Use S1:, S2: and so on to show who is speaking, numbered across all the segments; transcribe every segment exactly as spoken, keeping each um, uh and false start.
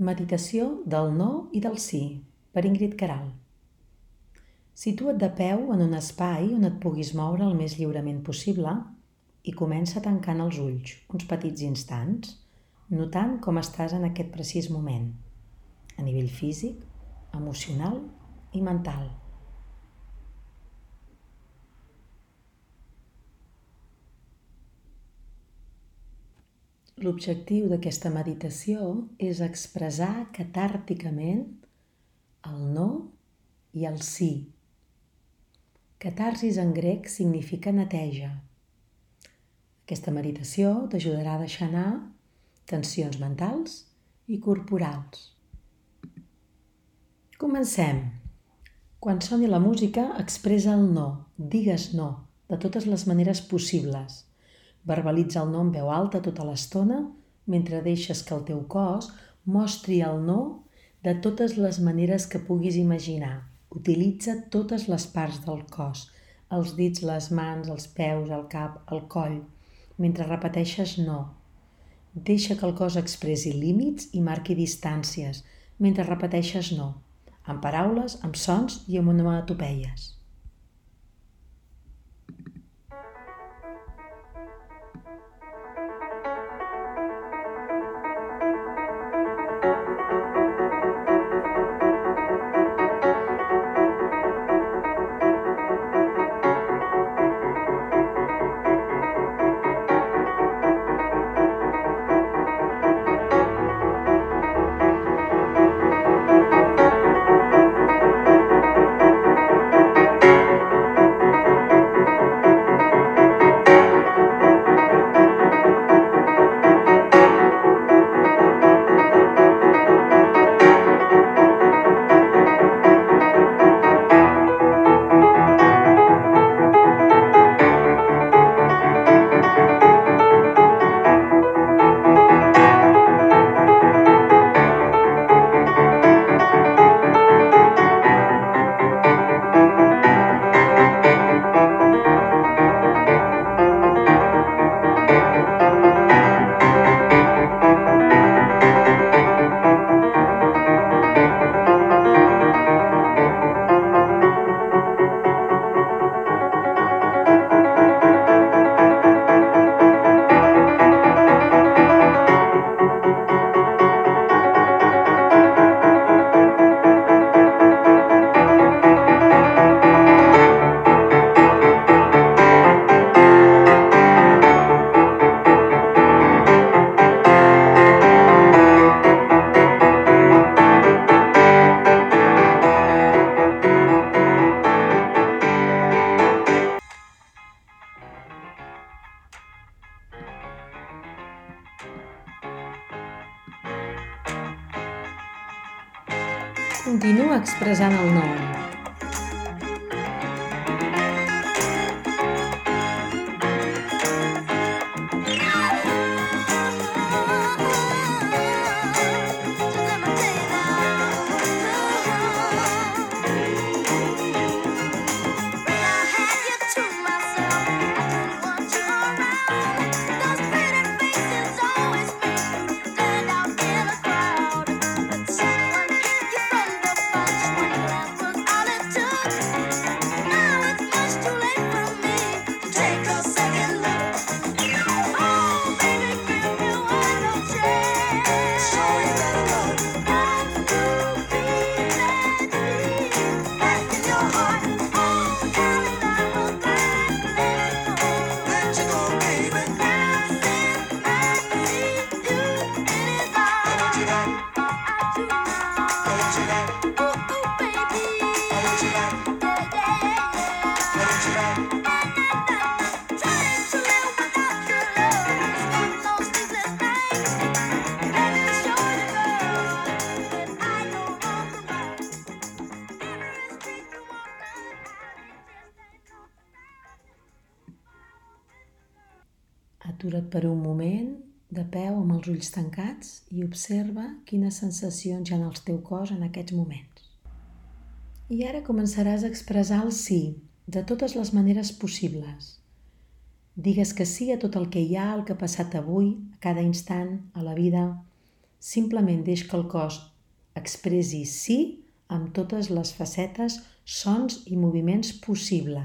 S1: Meditació del no i del sí, per Ingrid Queralt. Situa't de peu en un espai on et puguis moure el més lliurement possible i comença tancant els ulls uns petits instants, notant com estàs en aquest precís moment, a nivell físic, emocional i mental. L'objectiu d'aquesta meditació és expressar catàrticament el no i el sí. Catarsis en grec significa neteja. Aquesta meditació t'ajudarà a deixar anar tensions mentals i corporals. Comencem. Quan soni la música, expressa el no, digues no, de totes les maneres possibles. Verbalitza el no en veu alta tota l'estona mentre deixes que el teu cos mostri el no de totes les maneres que puguis imaginar. Utilitza totes les parts del cos, els dits, les mans, els peus, el cap, el coll, mentre repeteixes no. Deixa que el cos expressi límits i marqui distàncies mentre repeteixes no, amb paraules, amb sons i amb onomatopeies. Continua expressant el no. Atura't per un moment, de peu amb els ulls tancats i observa quines sensacions hi ha en el teu cos en aquests moments. I ara començaràs a expressar el sí, de totes les maneres possibles. Digues que sí a tot el que hi ha, el que ha passat avui, a cada instant, a la vida. Simplement deix que el cos expressi sí amb totes les facetes, sons i moviments possibles.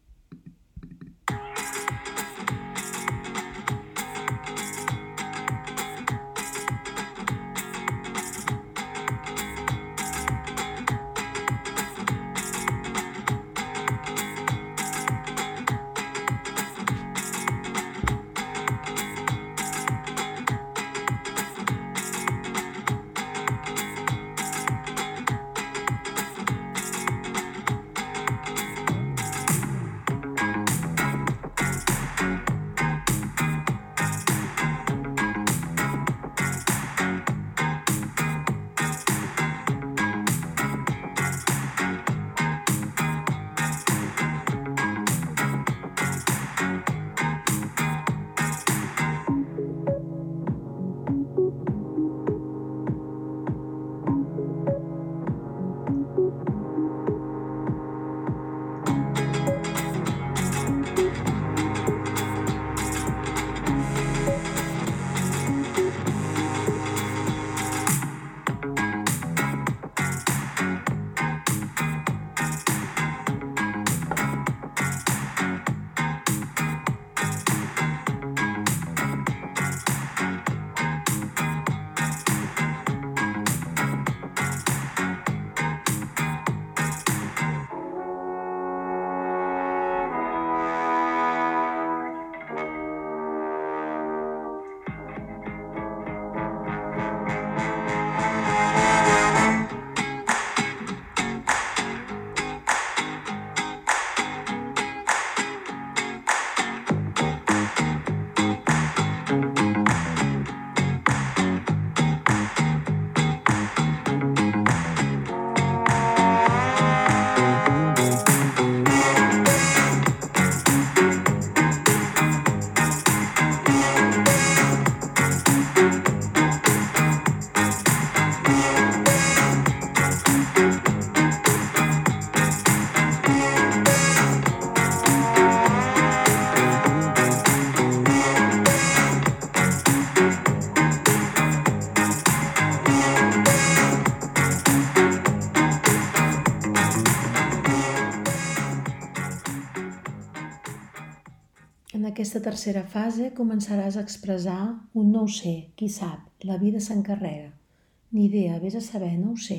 S1: En aquesta tercera fase començaràs a expressar un no ho sé, qui sap, la vida s'encarrega. Ni idea, vés a saber, no ho sé.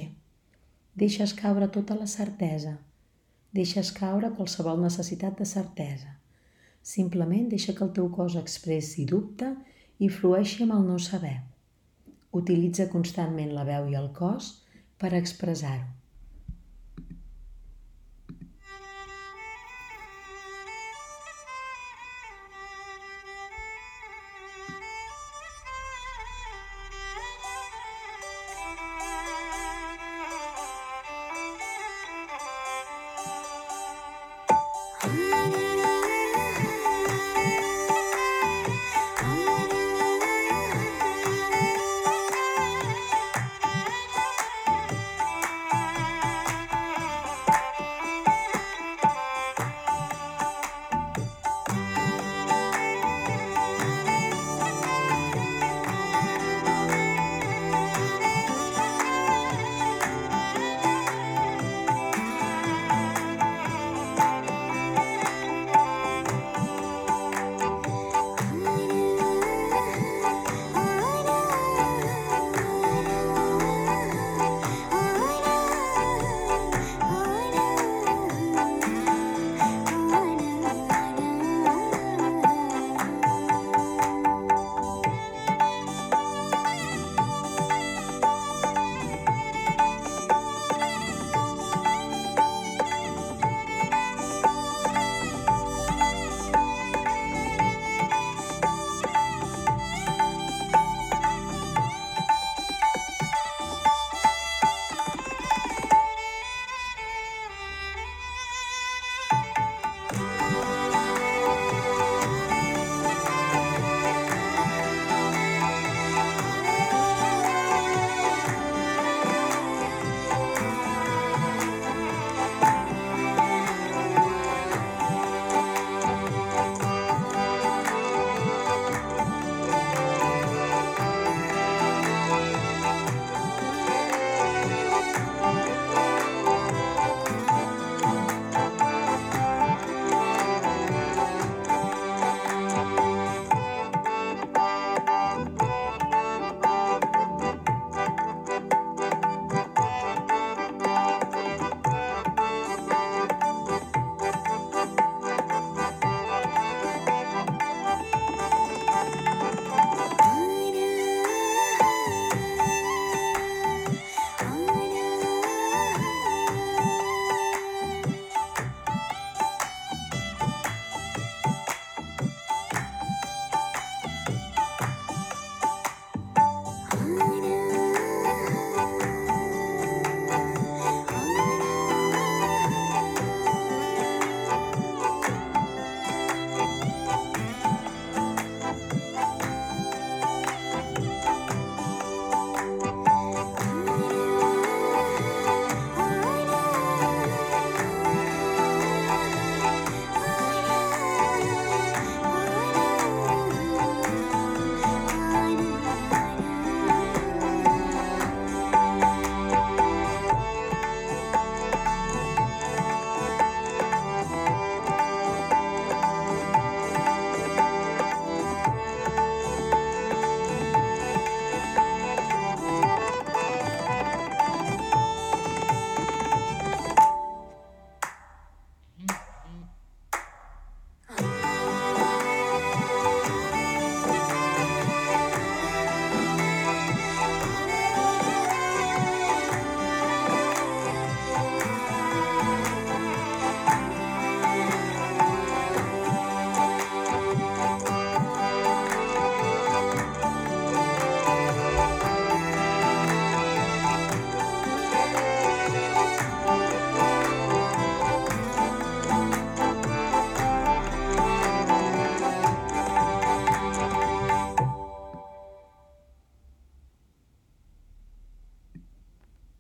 S1: Deixes caure tota la certesa. Deixes caure qualsevol necessitat de certesa. Simplement deixa que el teu cos expressi dubte i flueixi amb el no saber. Utilitza constantment la veu i el cos per expressar-ho.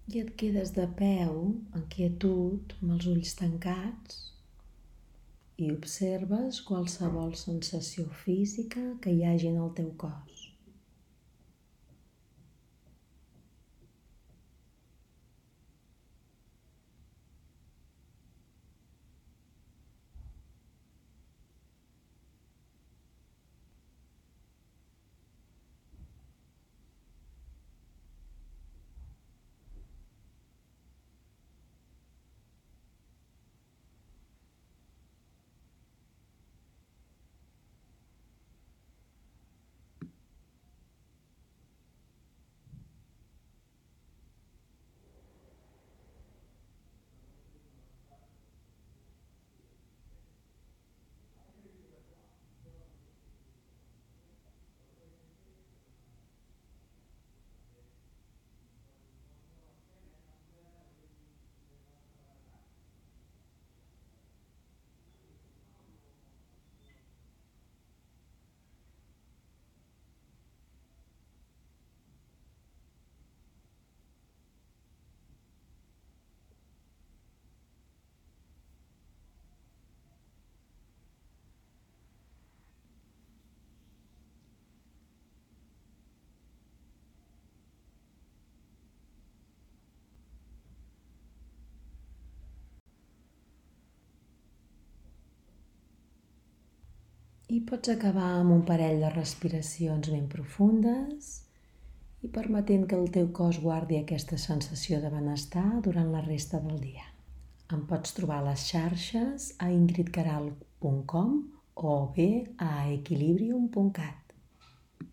S1: I et quedes de peu, en quietud, amb els ulls tancats, i observes qualsevol sensació física que hi hagi en el teu cos. I pots acabar amb un parell de respiracions ben profundes i permetent que el teu cos guardi aquesta sensació de benestar durant la resta del dia. Em pots trobar a les xarxes a ingrid queralt punt com o bé a equilibrium punt cat.